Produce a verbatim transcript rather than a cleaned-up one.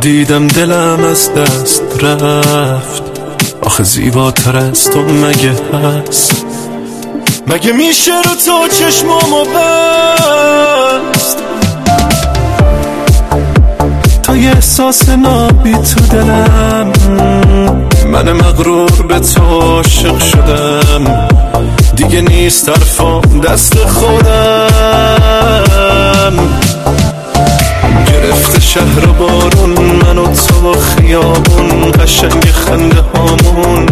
دیدم دلم از دست رفت. آخه زیباتر از تو مگه هست؟ مگه میشه رو تو چشمامو بست؟ تا یه احساس نابی تو دلم، من مغرور به تو عاشق شدم. دیگه نیست طرفم دست خودم. گرفته شهر بارون، من و تو و خیابون، قشنگ خنده هامون.